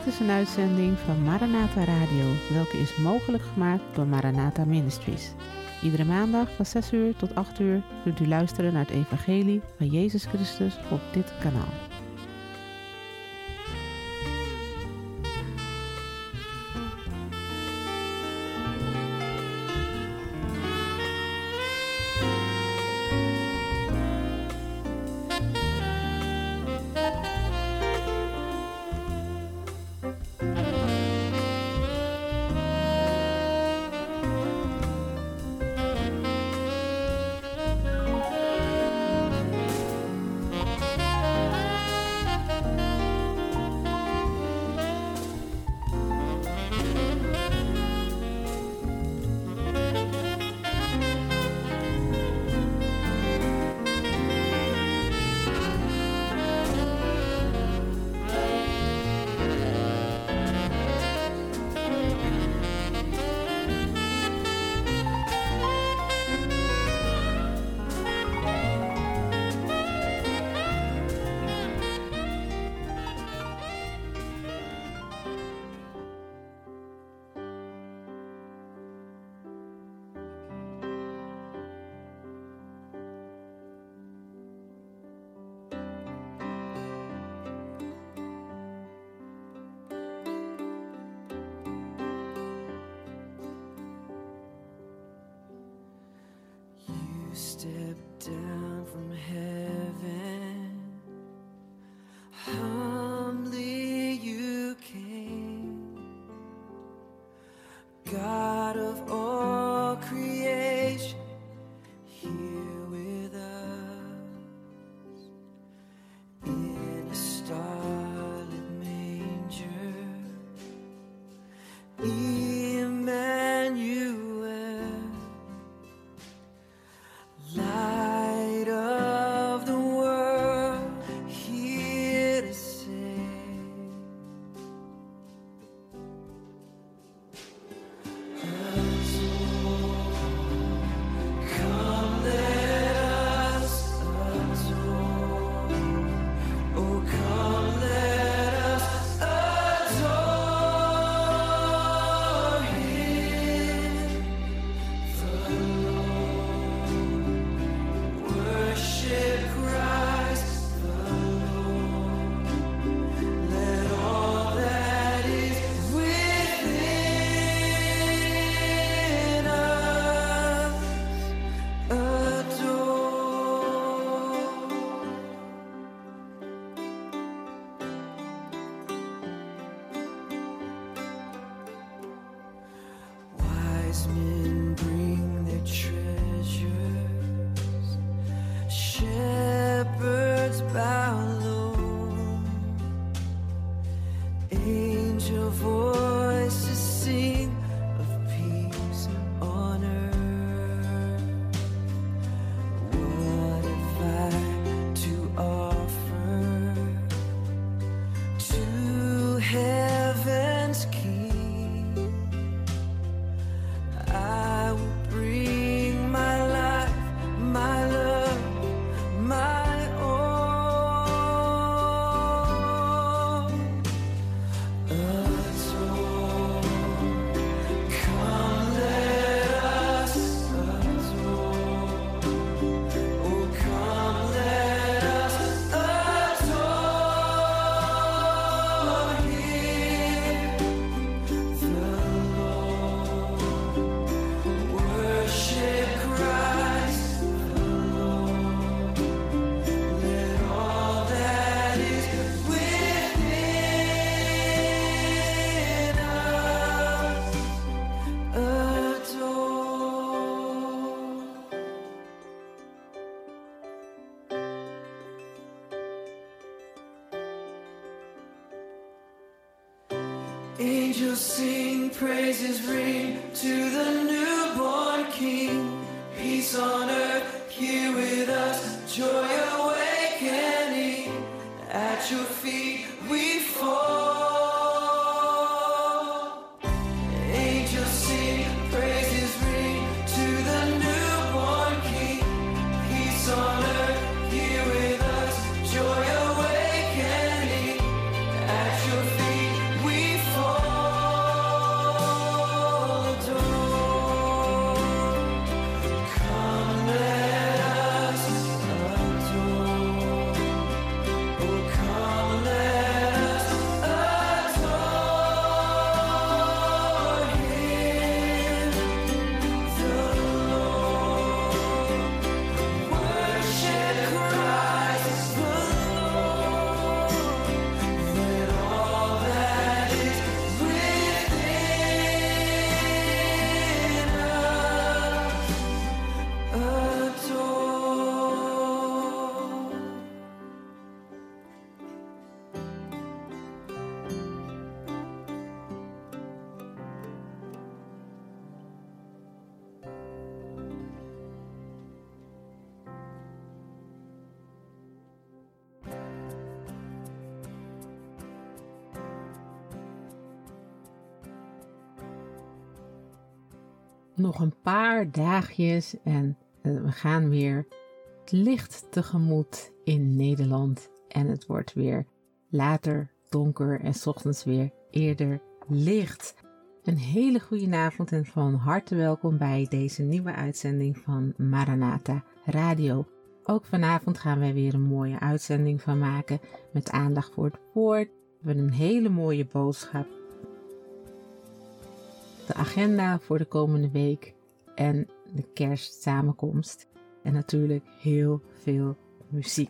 Dit is een uitzending van Maranatha Radio, welke is mogelijk gemaakt door Maranatha Ministries. Iedere maandag van 6 uur tot 8 uur kunt u luisteren naar het evangelie van Jezus Christus op dit kanaal. Step down from heaven, humbly you came, God of all creation, here with us, in a starlit manger, Emmanuel. Light of the world, here to save us all. Come, let us adore. Oh, come, let us adore Him, the Lord. Worship Christ the Lord. Let all that is within us adore. Wise men bring their treasures, shepherds bow low, angel voices sing of peace on earth. What have I to offer to heaven's King? I will bring my life, my love, my all. Adore. Come, let us adore. Oh, come, let us adore Him, the Lord. Worship Christ the Lord. Let all that is within us adore. Angels sing, praises ring to the newborn King. Peace on earth, here with us, joy awakening. At your feet we fall. Angels sing, praises ring to the newborn King. Peace on earth, here with us, joy awakening. At your feet we Nog een paar dagjes en we gaan weer het licht tegemoet in Nederland. En het wordt weer later donker en 's ochtends weer eerder licht. Een hele goede avond en van harte welkom bij deze nieuwe uitzending van Maranatha Radio. Ook vanavond gaan wij weer een mooie uitzending van maken met aandacht voor het woord. We hebben een hele mooie boodschap. De agenda voor de komende week en de kerstsamenkomst. En natuurlijk heel veel muziek.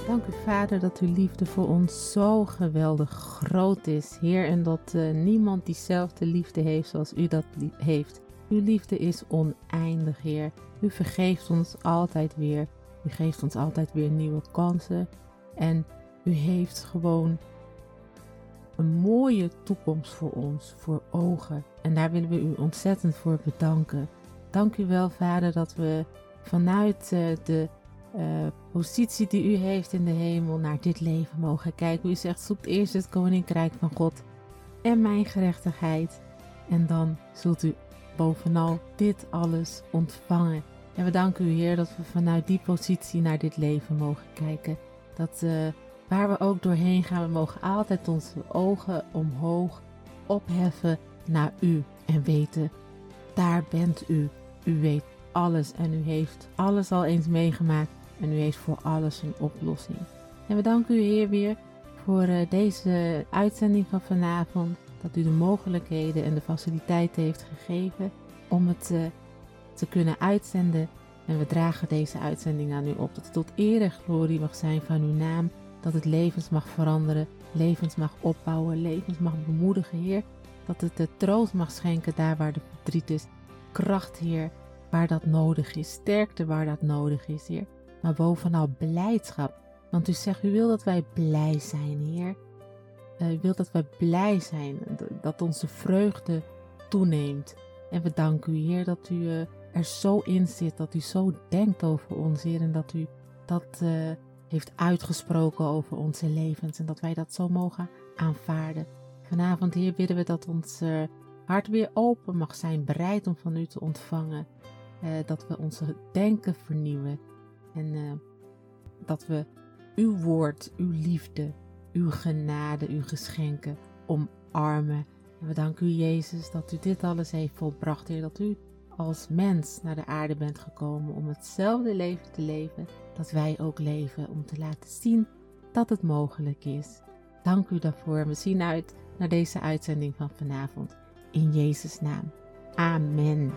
Dank u, Vader, dat uw liefde voor ons zo geweldig groot is, Heer, en dat niemand diezelfde liefde heeft zoals u dat heeft. Uw liefde is oneindig, Heer. U vergeeft ons altijd weer. U geeft ons altijd weer nieuwe kansen. En u heeft gewoon een mooie toekomst voor ons, voor ogen. En daar willen we u ontzettend voor bedanken. Dank u wel, Vader, dat we vanuit de positie die u heeft in de hemel naar dit leven mogen kijken. U zegt, zoekt eerst het koninkrijk van God en mijn gerechtigheid. En dan zult u bovenal dit alles ontvangen. En we danken u, Heer, dat we vanuit die positie naar dit leven mogen kijken. Dat waar we ook doorheen gaan, we mogen altijd onze ogen omhoog opheffen naar u. En weten, daar bent u. U weet alles en u heeft alles al eens meegemaakt. En u heeft voor alles een oplossing. En we danken u, Heer, weer voor deze uitzending van vanavond. Dat u de mogelijkheden en de faciliteiten heeft gegeven om het te kunnen uitzenden. En we dragen deze uitzending aan u op. Dat het tot eer en glorie mag zijn van uw naam. Dat het levens mag veranderen, levens mag opbouwen, levens mag bemoedigen, Heer. Dat het de troost mag schenken daar waar de verdriet is. Kracht, Heer, waar dat nodig is. Sterkte waar dat nodig is, Heer. Maar bovenal blijdschap. Want u zegt, u wil dat wij blij zijn, Heer. U wilt dat wij blij zijn. Dat onze vreugde toeneemt. En we danken u, Heer, dat u er zo in zit. Dat u zo denkt over ons, Heer. En dat u dat heeft uitgesproken over onze levens. En dat wij dat zo mogen aanvaarden. Vanavond, Heer, bidden we dat ons hart weer open mag zijn. Bereid om van u te ontvangen. Dat we onze denken vernieuwen. En dat we uw woord, uw liefde, uw genade, uw geschenken omarmen. En we danken u, Jezus, dat u dit alles heeft volbracht, Heer. Dat u als mens naar de aarde bent gekomen om hetzelfde leven te leven dat wij ook leven. Om te laten zien dat het mogelijk is. Dank u daarvoor. We zien uit naar deze uitzending van vanavond. In Jezus' naam. Amen.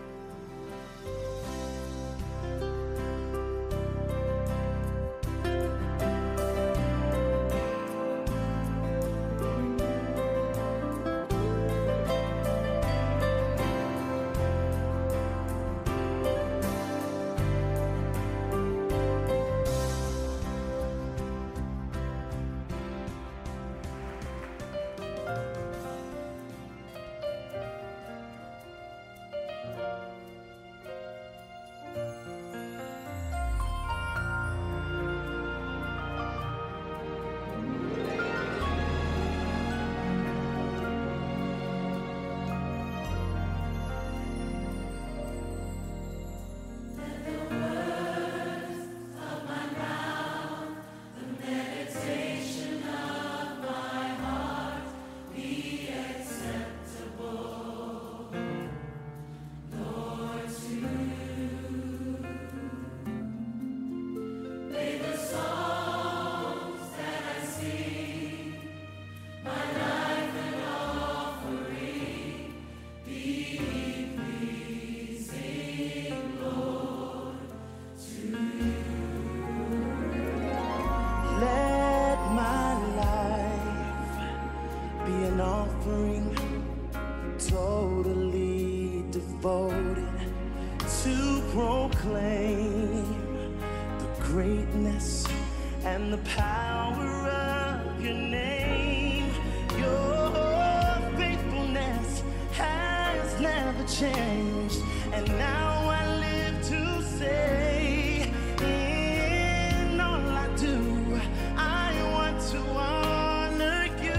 Totally devoted to proclaim the greatness and the power of your name. Your faithfulness has never changed, and now I live to say, in all I do, I want to honor you.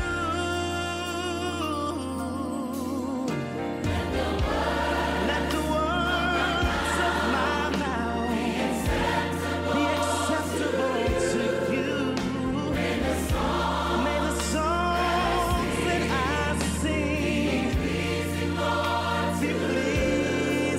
Let the words of my mouth be acceptable to you. May the songs that I sing be pleasing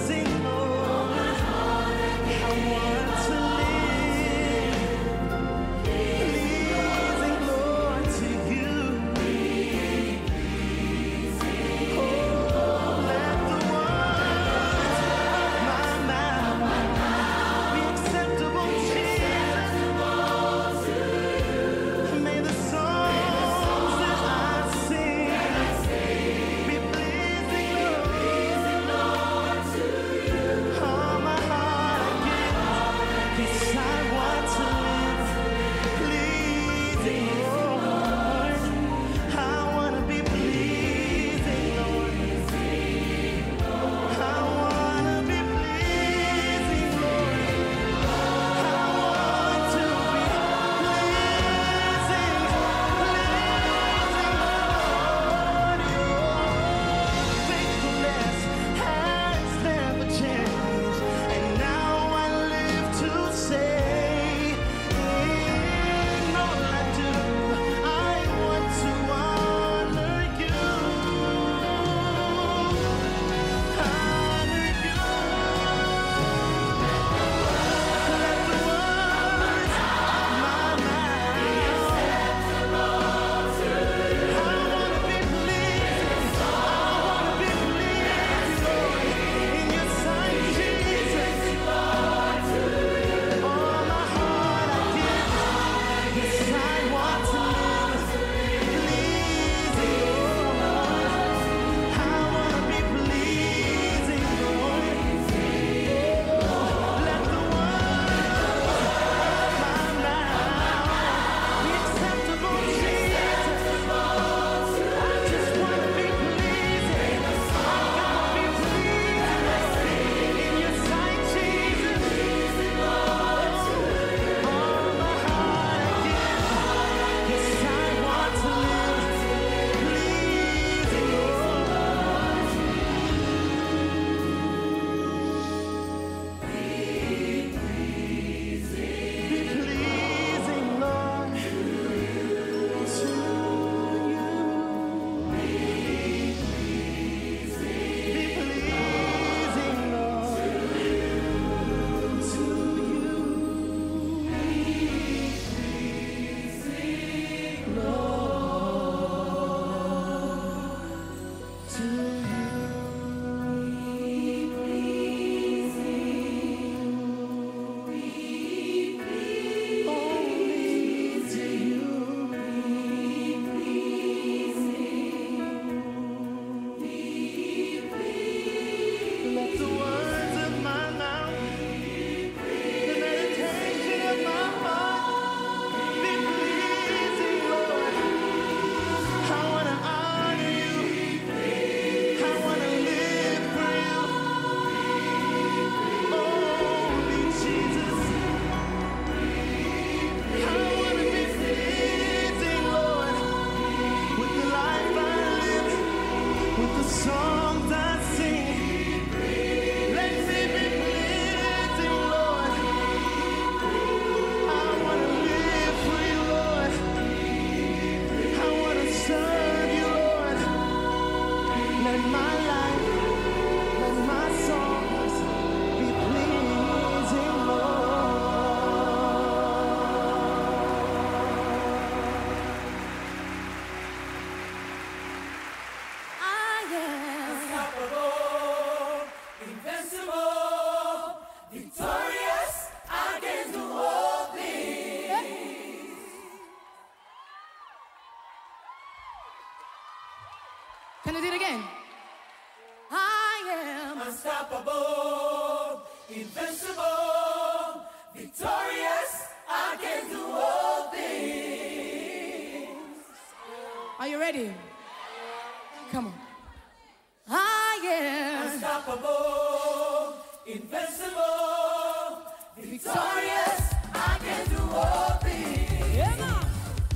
invincible, victorious, I can do all things. Are you ready? Come on. I am Unstoppable, invincible, victorious, I can do all things. Yeah, man.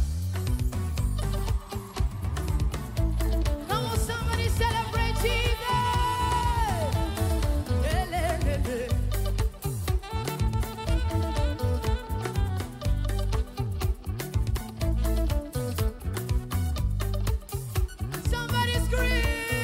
Come on, somebody celebrate Jesus. Le, le, le, le. Somebody scream.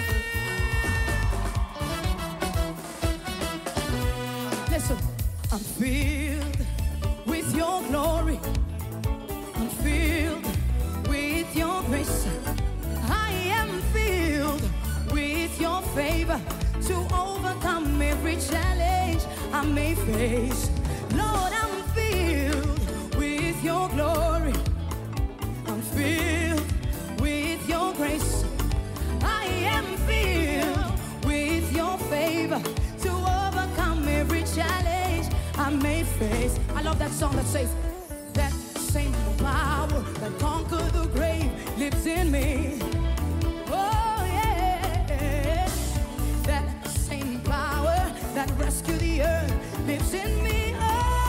Listen, I'm filled with your glory. I'm filled with your grace. I am filled with your favor to overcome every challenge I may face. Lord, I'm filled with your glory. I'm filled with your grace. I am filled with your favor to overcome every challenge I may face. I love that song that says, that same power that conquered the grave lives in me. Oh yeah, that same power that rescued the earth lives in me. Oh,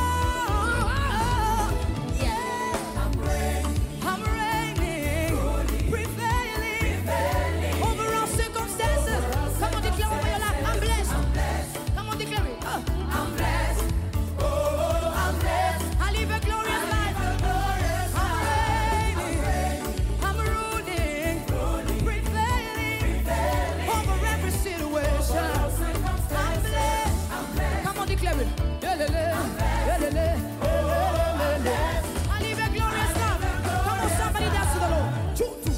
yeah, I'm reigning, prevailing over all circumstances. Come on, declare over your life. I'm blessed. Come on, declare it. I'm blessed, oh, I'm blessed. I live a glorious life. I'm ruling, prevailing over every situation. I'm blessed. Come on, declare it. I live a glorious life. Come on, somebody dance to the Lord. Choo, choo.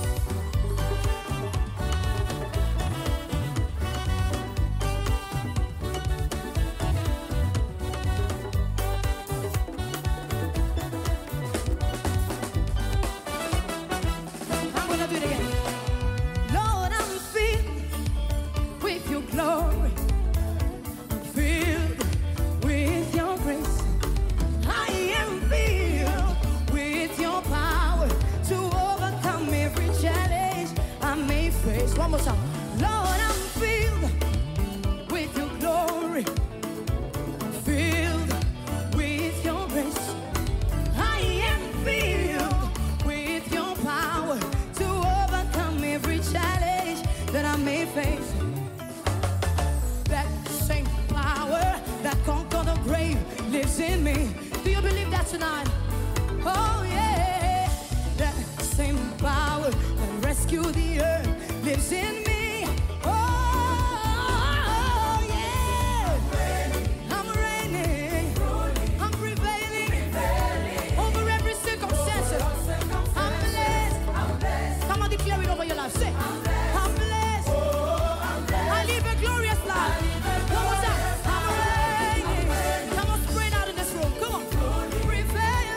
I'm gonna do it again. Lord, I'm filled with your glory. I'm filled with your grace. I am filled with your power to overcome every challenge I may face. One more time. Lord, I'm filled with your glory. I'm filled with your grace. I am filled with your power to overcome every challenge that I may face. That same power that conquered the grave lives in me. Do you believe that tonight? Oh yeah, that same power that rescued the earth lives in me. Oh yeah, I'm reigning, I'm prevailing over every circumstance. I'm blessed. Come on, declare it over your life. Say, I'm blessed. I live a glorious life. Come on, say, I'm reigning. Come on, spread out in this room. Come on, prevailing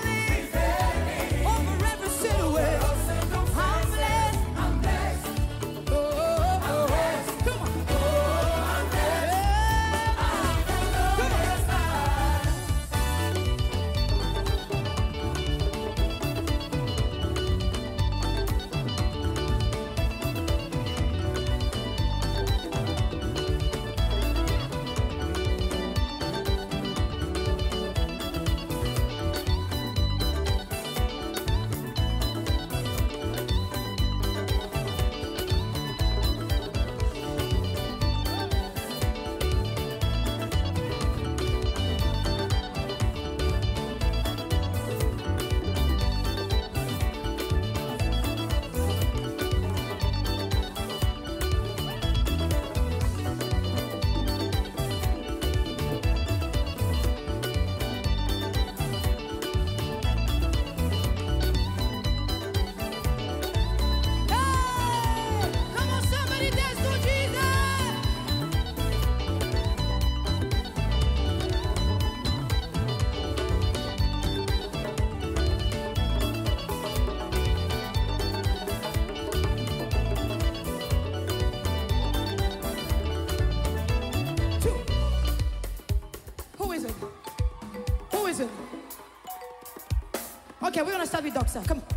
Okay, we're gonna start with Doxa. Come on.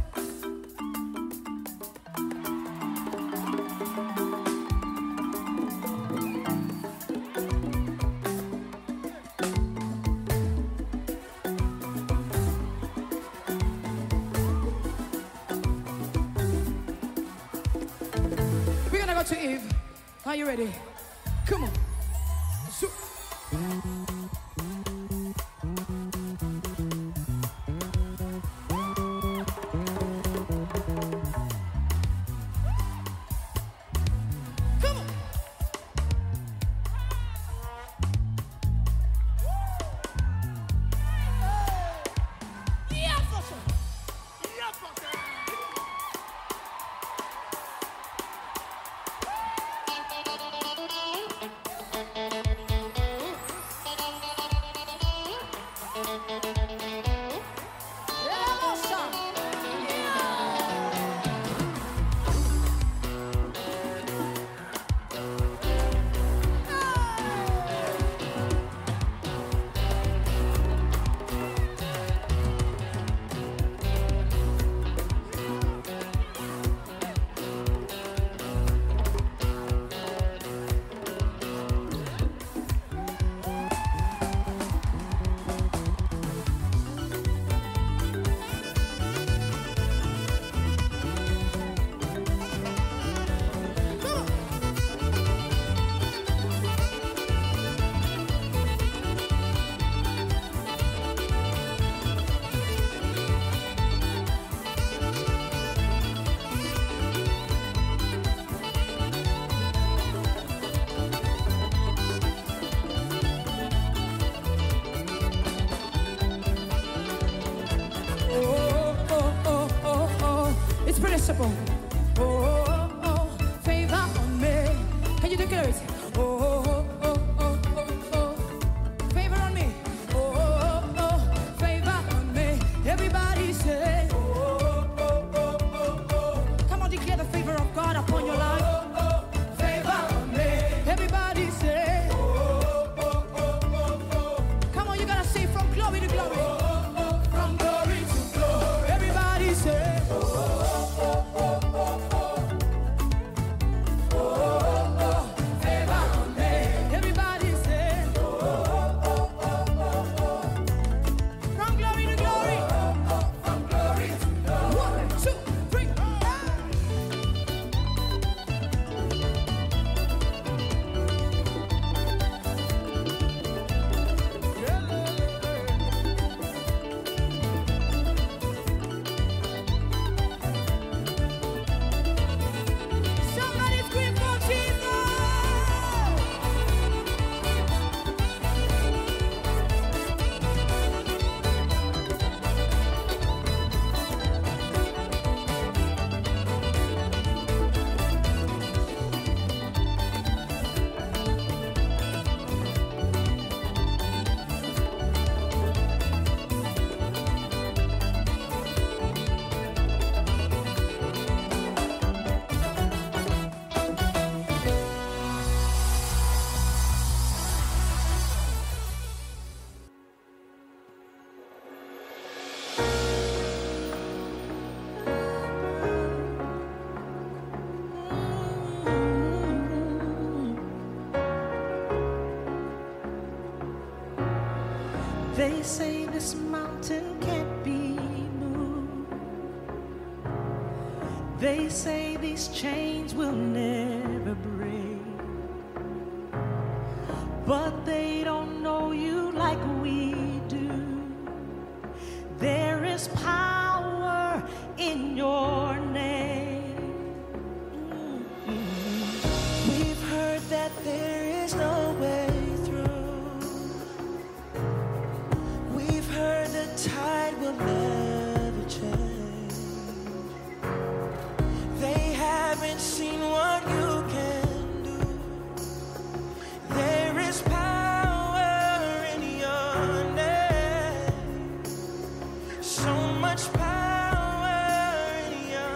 We're gonna go to Eve. Are you ready? Come on. So simple. Oh, oh, oh, favor on me. Can you declare it? Oh, oh, oh, oh, oh, oh, favor on me. Oh, oh, oh, favor on me. Everybody say, oh, oh, oh, oh, oh, oh. Come on, declare the favor of God upon your life. Oh, oh, favor on me. Everybody say, oh, oh, oh, oh, oh, oh. Come on, you gotta say from glory to glory. Oh, oh, oh, from glory to glory. Everybody say, oh, oh. They say this mountain can't be moved. They say these chains will never break. But they don't know you like we do. There is power in your name. We've heard that there is no way. Tide will never change. They haven't seen what you can do. There is power in your name. So much power in your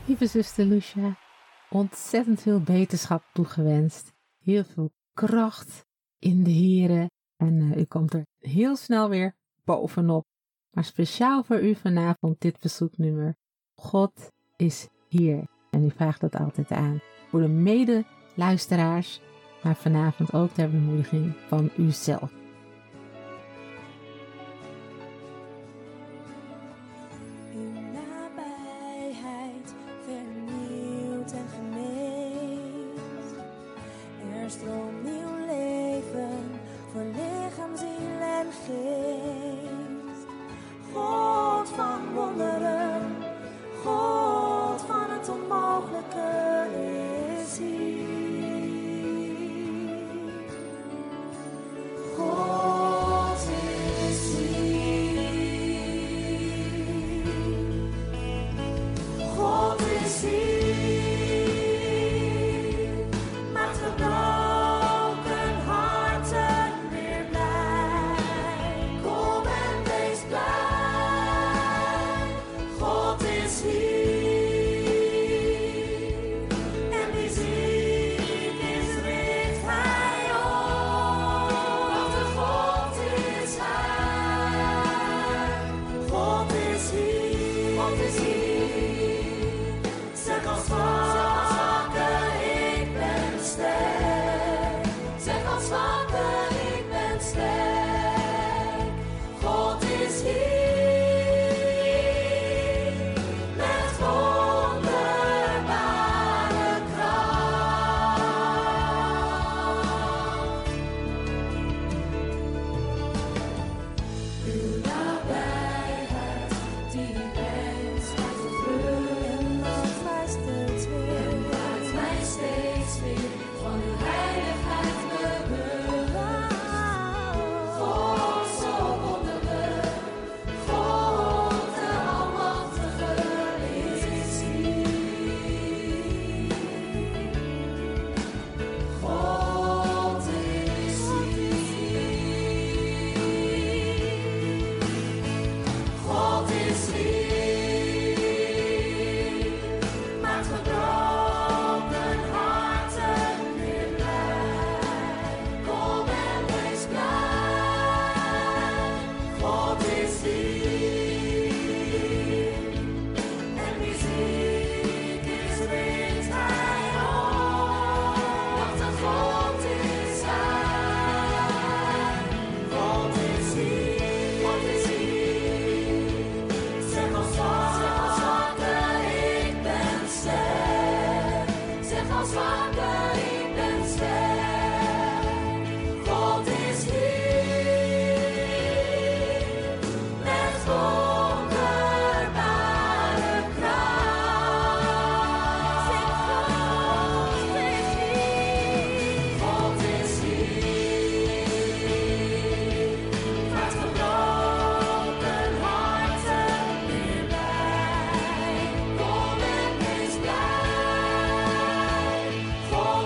Lieve zuster Lucia, ontzettend veel beterschap toegewenst. Heel veel kracht in de Here. En u komt er heel snel weer bovenop. Maar speciaal voor u vanavond dit verzoeknummer. God is hier. En u vraagt dat altijd aan. Voor de mede-luisteraars. Maar vanavond ook ter bemoediging van uzelf. God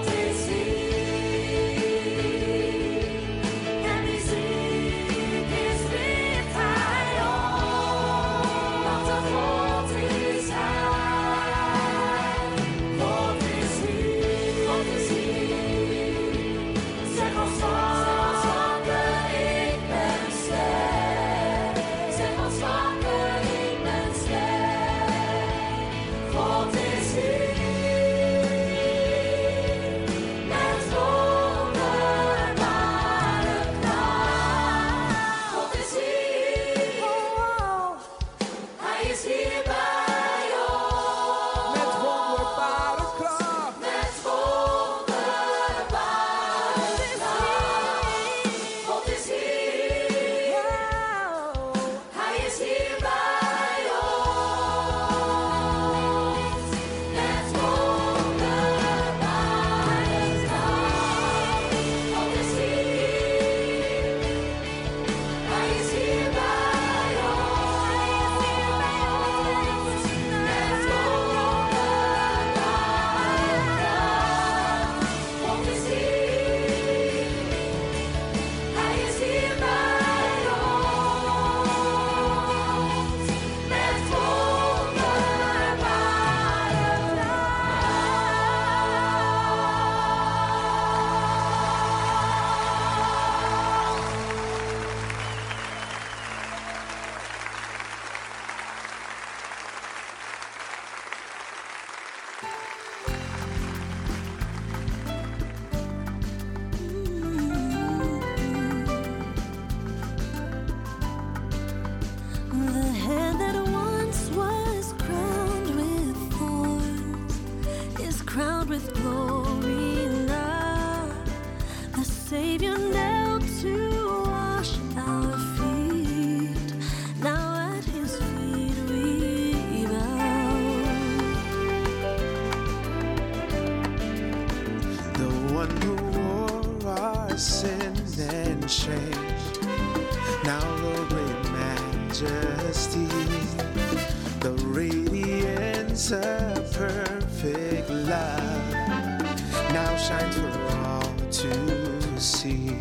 with glory love. The Savior knelt to wash our feet. Now at his feet we bow. The one who wore our sin and shame, now robed in majesty, the radiance of perfect love now shines for all to see.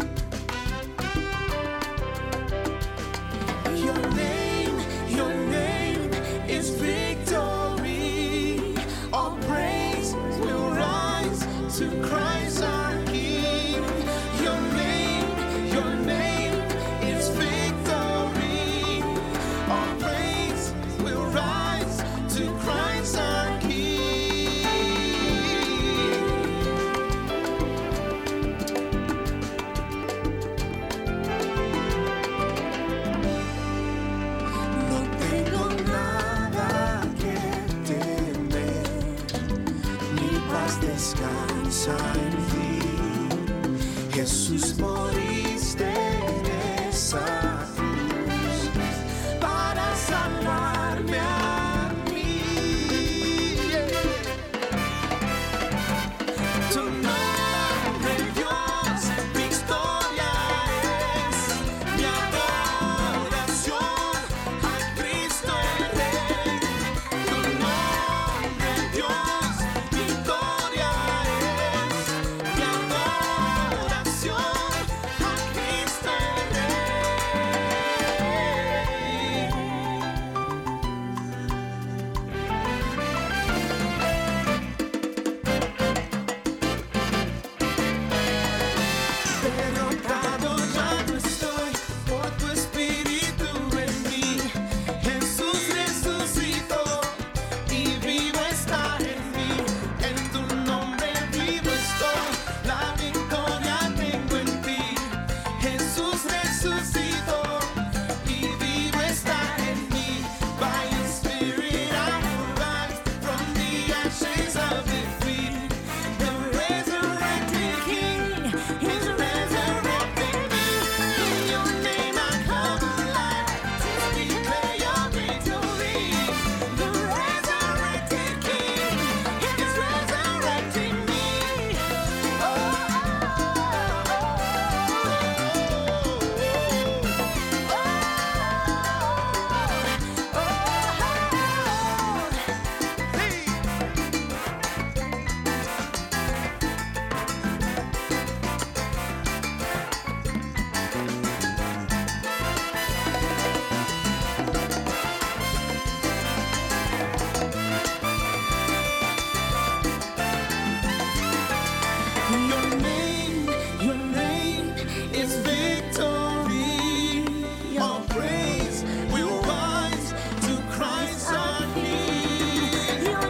Your name is victory. All praise will rise to Christ our King. Your name is victory. All praise will rise to Christ our King. No tengo nada que temer, mi paz descansa en ti. Jesús, moriste en esa cruz para salvarme a mí. Tu nombre, Dios, mi historia es mi adoración a Cristo el Rey. Tu nombre, Dios, mi historia es mi adoración a Cristo el Rey. Derrotado ya no estoy por tu espíritu en mí. Jesús resucitó y vivo está en mí. En tu nombre vivo estoy, la victoria tengo en ti. Jesús resucitó y vivo está en mí. By your spirit I will rise from the ashes of defeat. The resurrected King is resurrecting me. In your name I come alive to declare your victory. The resurrected King is resurrecting me. Your name is victory. All praise will rise to Christ our King. Your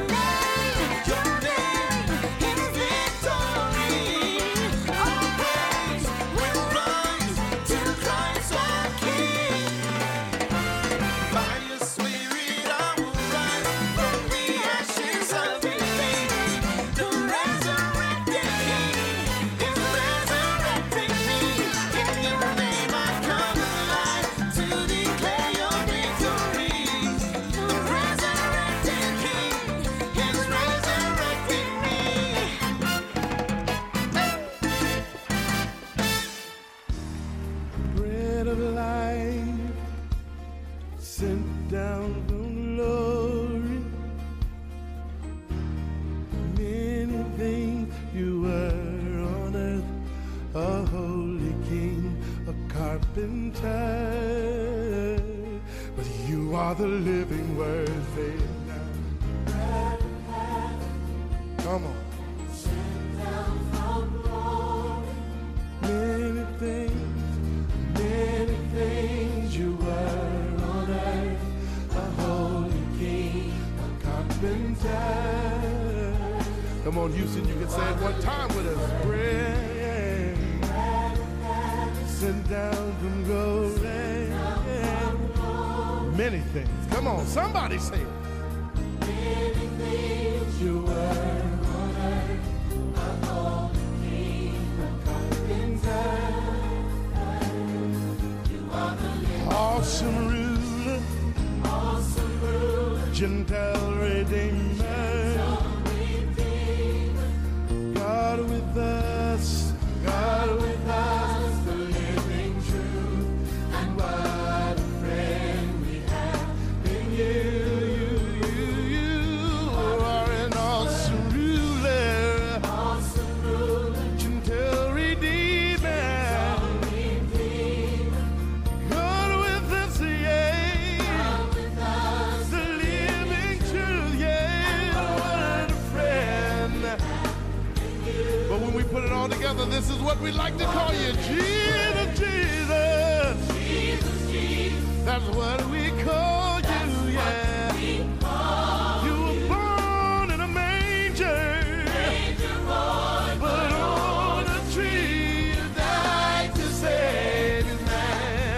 name is victory. All praise will rise to Christ our King. By your spirit I will rise from the ashes of defeat. The resurrected King is resurrecting me. In your name I come alive to declare your victory. The resurrected King is resurrecting me. Bread of life sent down from glory. Many things you were on earth, a holy king, a carpenter, but you are the living word. Say it now. Come on. Many things you were on earth, a holy king, a carpenter. Come on, Houston, you can say it one time with us. Bread sent down from glory. Many things. Come on, somebody say it. Many things you were on earth. this is what we like to call you. Jesus, Jesus. That's what we call you, yeah. You were born in a manger. But on a tree you died to save his man.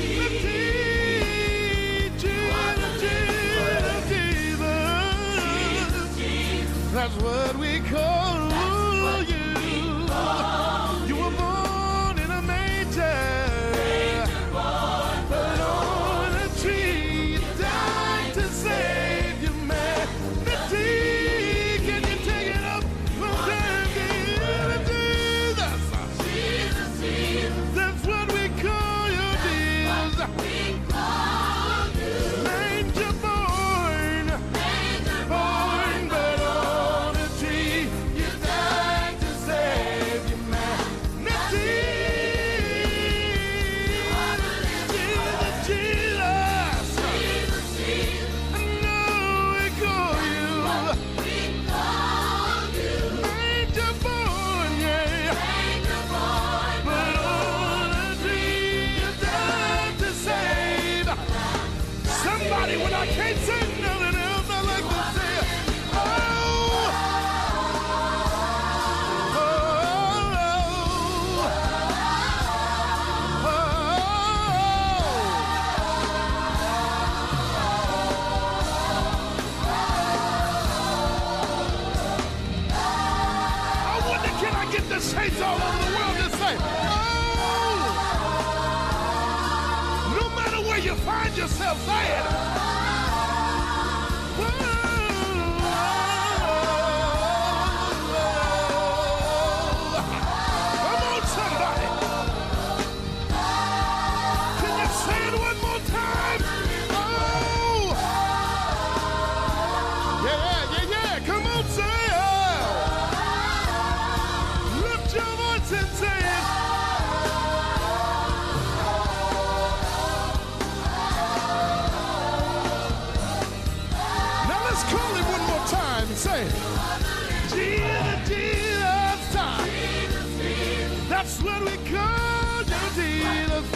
Jesus. That's what we call you. You were born in a manger. But on a tree you died to save your man. Can you take it up from there? Jesus. That's what we call you, Jesus. Manger born, but on a tree you died to save your man. Jesus. I know we call you. Manger born, yeah. But on a tree you died to save. Somebody, when I can't say nothing else, I like to say, oh, I wonder, can I get the saints all over the world to say, oh, no matter where you find yourself, say it. Come on, somebody. Can you say it one more time? Oh, yeah. Come on, say it. Lift your voice and say it. Now let's call him one more time and say, Jesus, Jesus, time. That's what we call you, Jesus.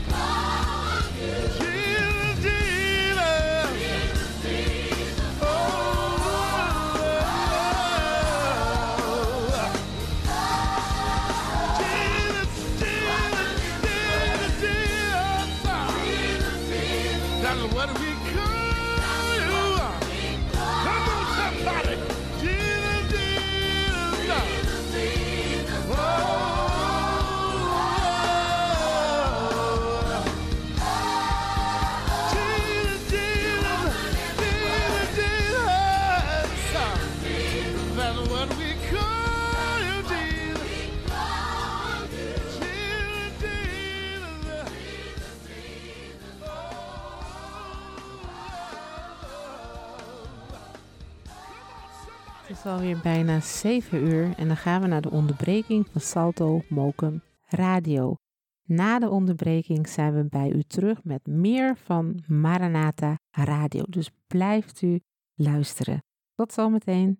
Jesus, Jesus. Oh, Jesus, Jesus, Jesus, Jesus. That's what we call you. Come on, somebody. Jesus, Jesus. Oh, Jesus, Jesus, Jesus. That's what we call you, Jesus. Het is alweer bijna 7 uur en dan gaan we naar de onderbreking van Salto Mokum Radio. Na de onderbreking zijn we bij u terug met meer van Maranatha Radio. Dus blijft u luisteren. Tot zometeen.